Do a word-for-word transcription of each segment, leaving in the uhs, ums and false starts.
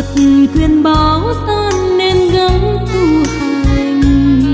chợt quyền báo tan nên gắng tu hành,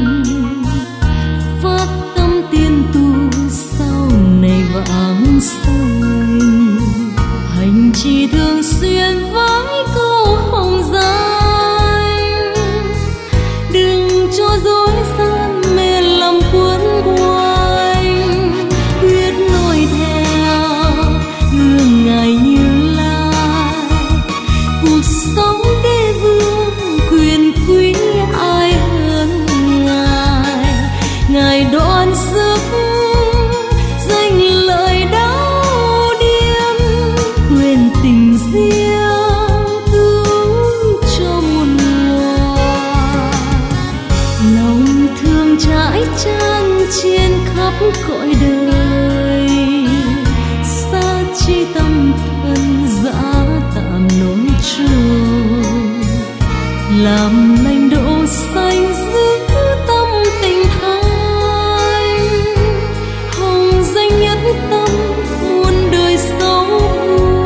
phát tâm tiên tu sau này vãng sanh. Hành trì thường xuyên với câu hồng danh, đừng cho dối gian mê lầm cuốn quanh. Quyết noi theo gương Ngài Như Lai, cuộc sống đế vương quyền quý ai hơn Ngài. Ngài đoan sức danh lợi đau điên, quyền tình riêng cứu cho muôn loài. Lòng thương trải tràn trên khắp cõi đời, xa chi tâm thân dã tạm nỗi trôi. Làm lành độ xanh giữ tâm tình thánh, hồng danh nhất tâm muôn đời sống vui.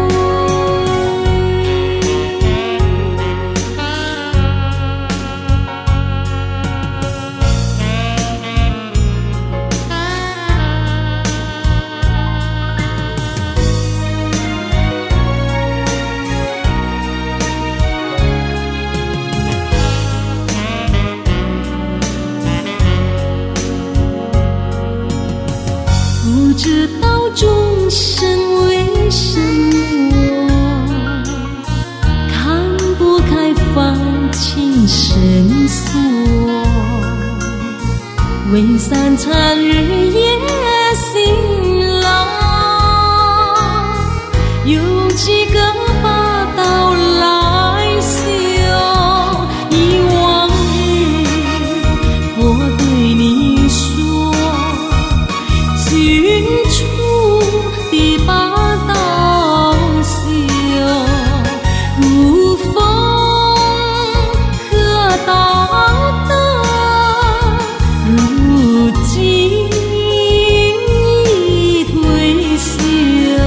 不知道众生为什么看不开放情绳索，为三餐日夜辛劳，有几个把刀来修。遗忘日佛对你说，寻处第八道修，古风可道德，如今已退休。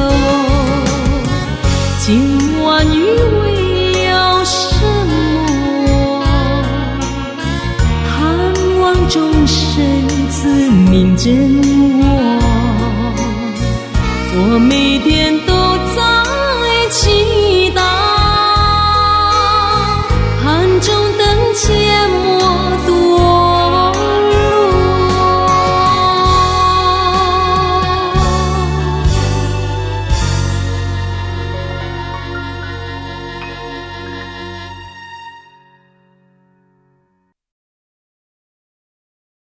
今晚雨为了什么？盼望众生自明真我，佛每天都在祈